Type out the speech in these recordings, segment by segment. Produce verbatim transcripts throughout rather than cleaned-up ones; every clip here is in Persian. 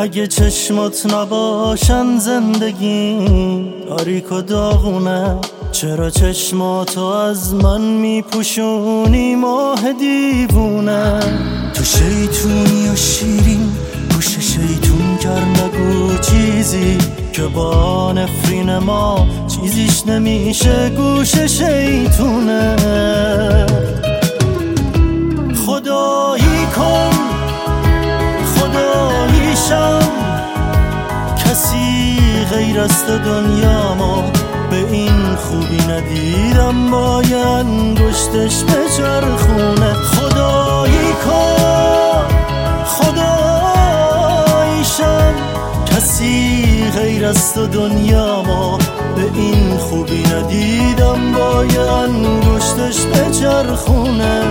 اگه چشمات نباشن زندگی تاریک و داغونه، چرا چشماتو از من میپوشونی ماه دیوونه؟ تو شیطونی و شیرین گوش شیطون کر نگو چیزی که با نفرین ما چیزیش نمیشه گوش شیطونه. خدایی کن خداییشم، کسی غیر از تو دنیامو به این خوبی ندیدم، با یه انگشتش به چرخونه. خدایی کن خداییشم، کسی غیر از تو دنیامو به این خوبی ندیدم، با یه انگشتش به چرخونه.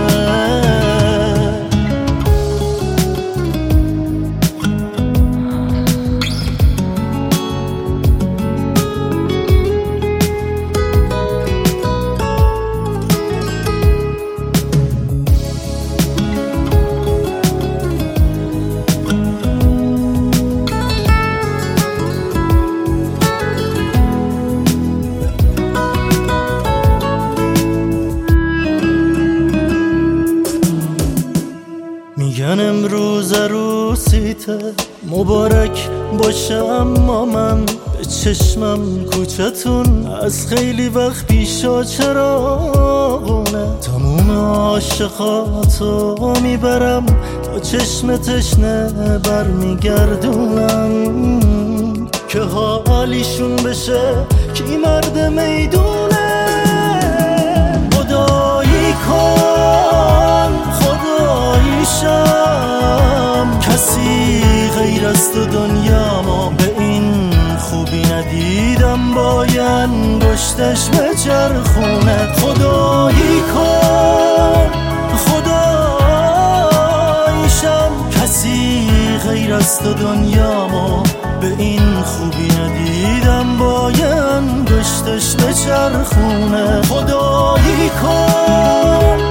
میگن امروز عروسیته مبارک باشه، اما من به چشمم کوچتون از خیلی وقت پیشا چراغونه. تموم عاشقاتو میبرم تا چشم تشنه برمیگردونم، که حالیشون بشه کی مرد میدونه. خدایی کن خداییشم، کسی غیر از تو دنیامو به این خوبی ندیدم، با یه انگشتش به چرخونه. خدایی کن خداییشم، کسی غیر از تو دنیامو به این خوبی ندیدم، با یه انگشتش به چرخونه. خدایی کن